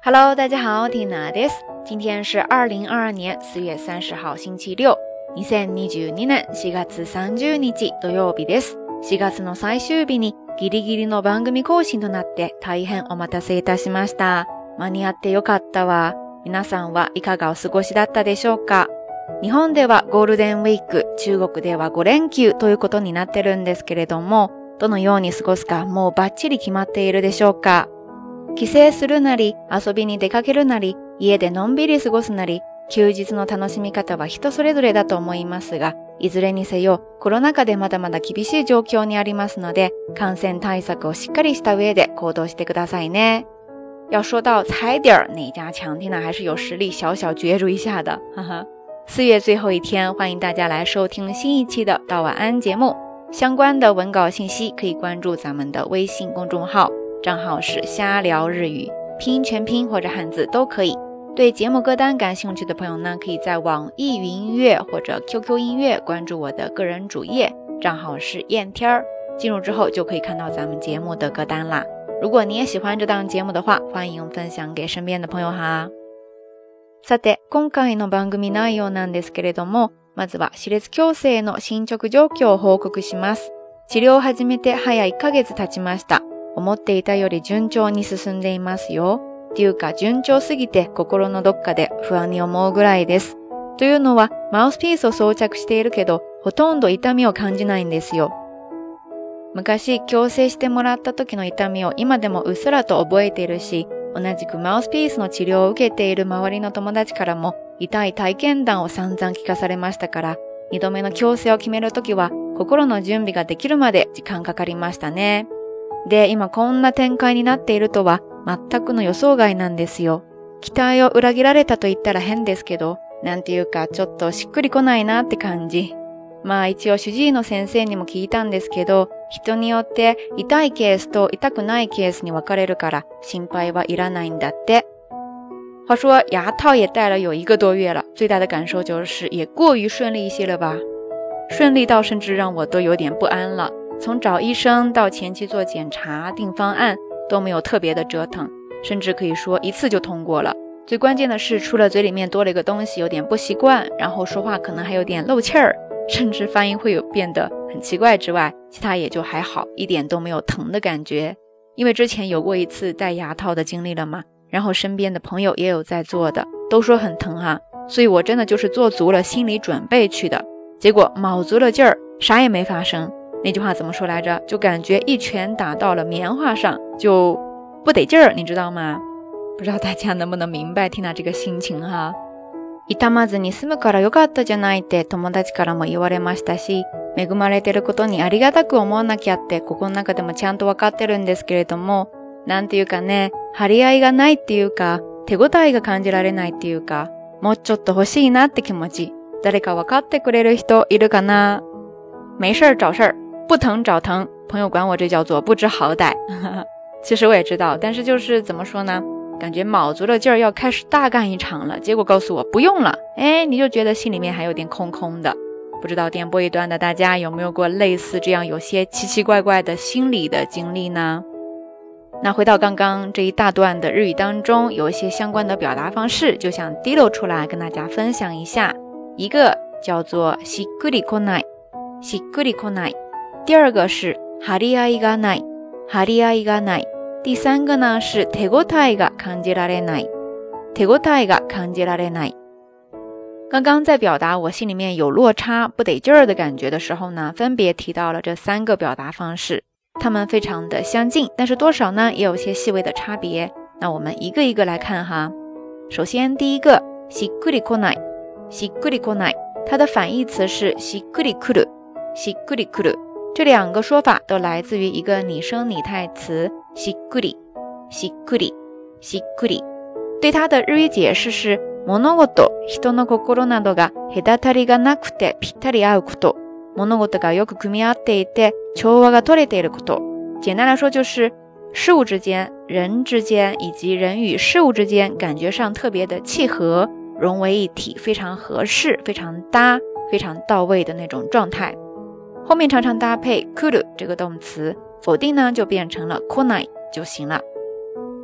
Hello， 大家好，ティナです。今天是2022年4月30号星期六。2022年4月30日土曜日です。4月の最終日にギリギリの番組更新となって大変お待たせいたしました。間に合ってよかったわ。皆さんはいかがお過ごしだったでしょうか？日本ではゴールデンウィーク、中国では5連休ということになってるんですけれども、どのように過ごすかもうバッチリ決まっているでしょうか？帰省するなり、遊びに出かけるなり、家でのんびり過ごすなり、休日の楽しみ方は人それぞれだと思いますが、いずれにせよ、コロナ禍でまだまだ厳しい状況にありますので、感染対策をしっかりした上で行動してくださいね。要说到踩点哪家强，听呢还是有实力小小角逐一下的，哈哈。4月最后一天，欢迎大家来收听新一期的到晚安节目。相关的文稿信息可以关注咱们的微信公众号。账号是瞎聊日语，拼音全拼或者汉字都可以。对节目歌单感兴趣的朋友呢，可以在网易云音乐或者 QQ 音乐关注我的个人主页，账号是燕天儿。进入之后就可以看到咱们节目的歌单啦。如果你也喜欢这档节目的话，欢迎分享给身边的朋友哈。さて、今回の番組内容なんですけれども、まずは歯列矯正の進捗状況を報告します。治療を始めて早1ヶ月経ちました。思っていたより順調に進んでいますよ。っていうか順調すぎて心のどっかで不安に思うぐらいです。というのはマウスピースを装着しているけどほとんど痛みを感じないんですよ。昔矯正してもらった時の痛みを今でもうっすらと覚えているし、同じくマウスピースの治療を受けている周りの友達からも痛い体験談を散々聞かされましたから、2度目の矯正を決める時は心の準備ができるまで時間かかりましたね。で、今こんな展開になっているとは全くの予想外なんですよ。期待を裏切られたと言ったら変ですけど、なんていうかちょっとしっくりこないなって感じ。まあ一応主治医の先生にも聞いたんですけど、人によって痛いケースと痛くないケースに分かれるから心配はいらないんだって。话说牙套也戴了有1个多月了，最大的感受就是也过于顺利一些了吧。顺利到甚至让我都有点不安了。从找医生到前期做检查定方案都没有特别的折腾，甚至可以说一次就通过了。最关键的是除了嘴里面多了一个东西有点不习惯，然后说话可能还有点漏气儿，甚至发音会有变得很奇怪之外，其他也就还好，一点都没有疼的感觉。因为之前有过一次戴牙套的经历了嘛，然后身边的朋友也有在做的，都说很疼哈，所以我真的就是做足了心理准备去的，结果卯足了劲儿，啥也没发生。那句话怎么说来着？就感觉一拳打到了棉花上，就不得劲儿，你知道吗？不知道大家能不能明白Tina这个心情哈。痛まずに済むからよかったじゃないって友達からも言われましたし、恵まれてることにありがたく思わなきゃってここの中でもちゃんとわかってるんですけれども、なんていうかね、張り合いがないっていうか、手応えが感じられないっていうか、もうちょっと欲しいなって気持ち、誰かわかってくれる人いるかな？没事儿找事儿。不疼找疼，朋友管我这叫做不知好歹。其实我也知道，但是就是怎么说呢，感觉卯足了劲儿要开始大干一场了，结果告诉我不用了，你就觉得心里面还有点空空的。不知道电波一端的大家有没有过类似这样有些奇奇怪怪的心理的经历呢？那回到刚刚这一大段的日语当中，有一些相关的表达方式就想滴漏出来跟大家分享一下。一个叫做しっくりこない，しっくりこない。第二个是張り合いがない，張り合いがない。第三个呢是手応えが感じられない，手応えが感じられない。刚刚在表达我心里面有落差不得劲儿的感觉的时候呢，分别提到了这3个表达方式，它们非常的相近，但是多少呢也有些细微的差别。那我们一个一个来看哈。首先第一个しっくりこない，しっくりこない，它的反义词是しっくりくる，しっくりくる。这2个说法都来自于一个拟声拟态词しっくり、しっくり、しっくり。对它的日语解释是物事、人の心などが隔たりがなくてぴったり合うこと、物事がよく組み合っていて調和が取れていること。简单来说就是事物之间、人之间以及人与事物之间感觉上特别的契合，融为一体，非常合适，非常搭，非常到位的那种状态。后面常常搭配来る这个动词，否定呢就变成了来ない就行了。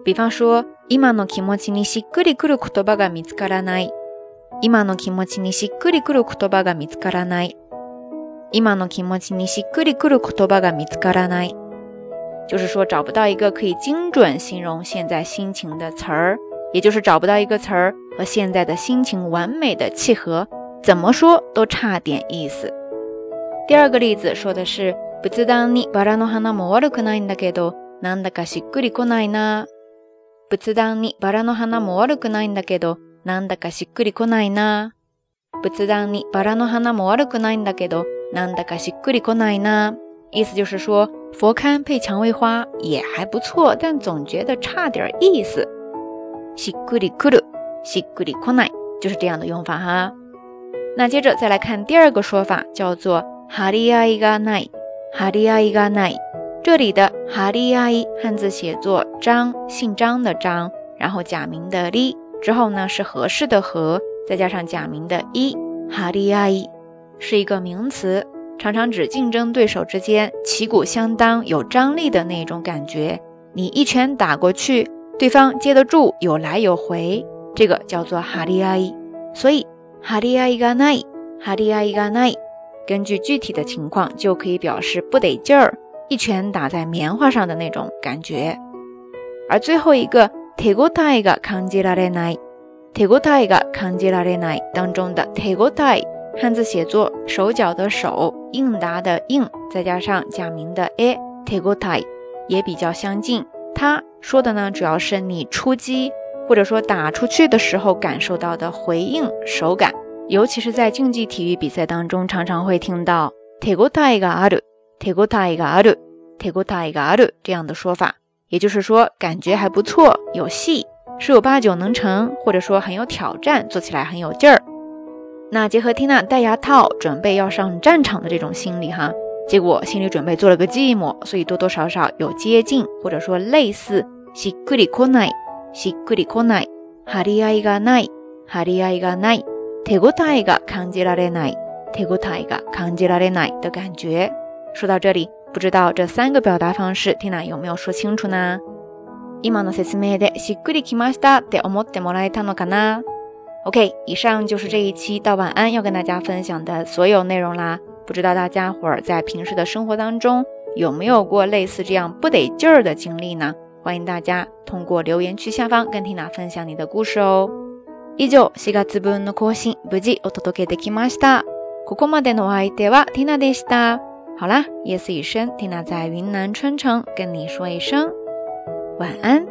比方说今の気持ちにしっくりくる言葉が見つからない。今の気持ちにしっくりくる言葉が見つからない。今の気持ちにしっくりくる言葉が見つからない。就是说找不到一个可以精准形容现在心情的词儿，也就是找不到一个词儿和现在的心情完美的契合，怎么说都差点意思。第二个例子说的是仏壇にバラの花も悪くないんだけど、なんだかしっくりこないな。仏壇にバラの花も悪くないんだけど、なんだかしっくりこないな。仏壇にバラの花も悪くないんだけど、なんだかしっくりこないな。意思就是说佛龛配蔷薇花也还不错，但总觉得差点意思。しっくりくる、しっくりこない，就是这样的用法哈。那接着再来看第二个说法，叫做張り合いがない。張り合いがない。这里的張り合い汉字写作张，姓张的张，然后假名的り，之后呢是合适的合，再加上假名的一，張り合い是一个名词，常常指竞争对手之间旗鼓相当有张力的那种感觉。你一拳打过去，对方接得住，有来有回，这个叫做張り合い。所以張り合いがない、張り合いがない根据具体的情况就可以表示不得劲儿，一拳打在棉花上的那种感觉。而最后一个手応えが感じられない、手応えが感じられない当中的手応え汉字写作手脚的手，应答的应，再加上假名的え，手応え也比较相近。它说的呢主要是你出击或者说打出去的时候感受到的回应手感，尤其是在竞技体育比赛当中常常会听到手応えがある、手応えがある、手応えがある这样的说法，也就是说感觉还不错，有戏，十有八九能成，或者说很有挑战，做起来很有劲儿。那结合Tina戴牙套准备要上战场的这种心理哈，结果心理准备做了个寂寞，所以多多少少有接近或者说类似しっくりこない、しっくりこない、張り合いがない、張り合いがない、手応えが感じられない、手応えが感じられない的感觉。说到这里，不知道这三个表达方式Tina有没有说清楚呢？今の説明でしっくりきましたって思ってもらえたのかな？ OK， 以上就是这一期到晚安要跟大家分享的所有内容啦。不知道大家伙儿在平时的生活当中有没有过类似这样不得劲儿的经历呢？欢迎大家通过留言区下方跟 Tina 分享你的故事哦。以上4月分の更新無事お届けできました。ここまでのお相手は Tina でした。好啦，夜色已深 ，Tina 在云南春城跟你说一声晚安。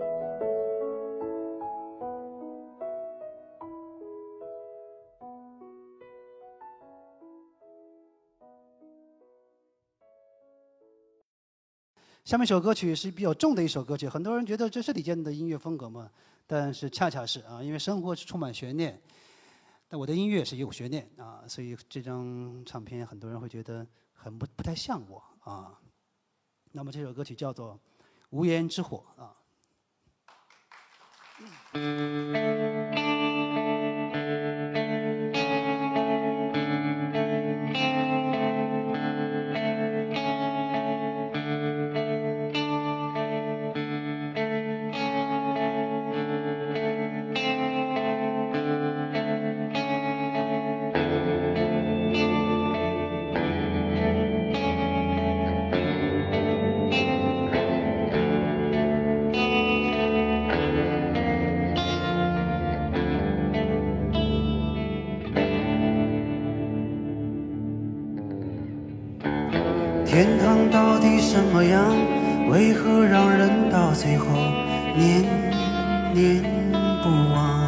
下面一首歌曲是比较重的一首歌曲，很多人觉得这是李健的音乐风格嘛，但是恰恰是因为生活是充满悬念，但我的音乐是有悬念所以这张唱片很多人会觉得很不太像我那么这首歌曲叫做《无言之火》 天堂到底什么样？为何让人到最后念念不忘？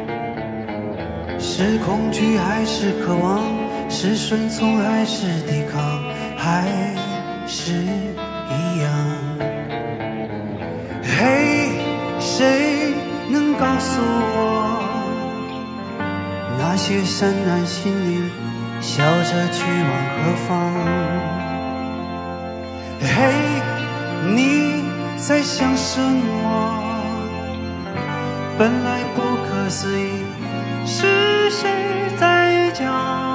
是恐惧还是渴望？是顺从还是抵抗？还是一样？嘿，谁能告诉我，那些潸然心灵笑着去往何方？嘿，你在想什么？本来不可思议，是谁在讲？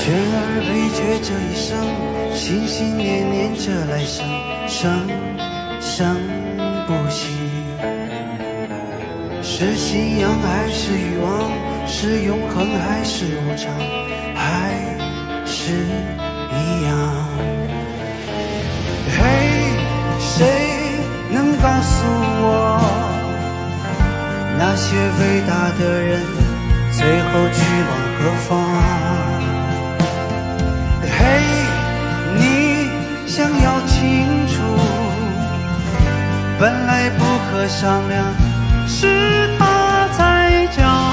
生而为绝这一生，心心念念这来生，生生不息。是信仰还是欲望？是永恒还是无常？还是一样？嘿，谁能告诉我，那些伟大的人最后去往何方？嘿，你想要清楚，本来不可商量，是他才讲。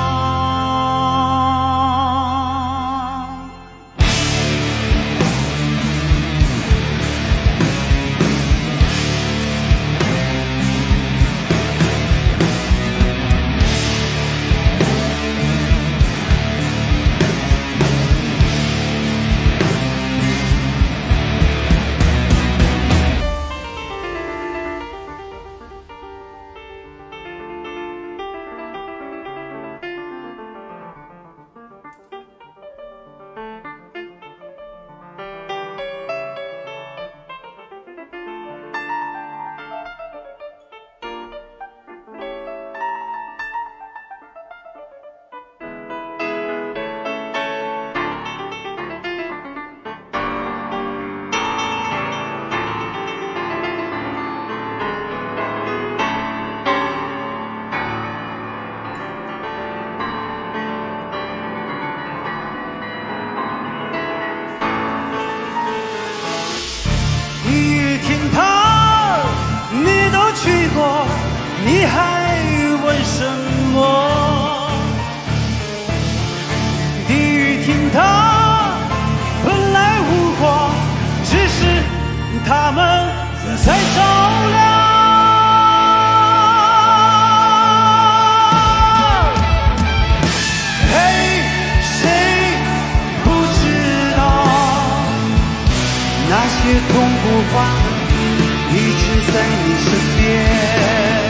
你还问什么？地狱厅堂本来无光，只是他们在照亮。嘿，谁不知道那些痛苦话一直在你身边？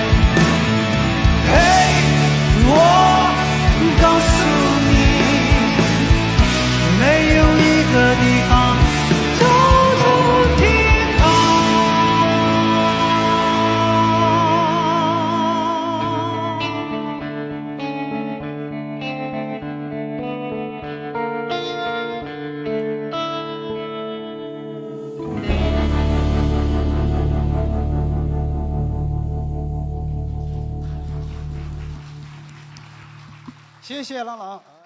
我告诉你，没有一个地方叫做天谢谢郎朗。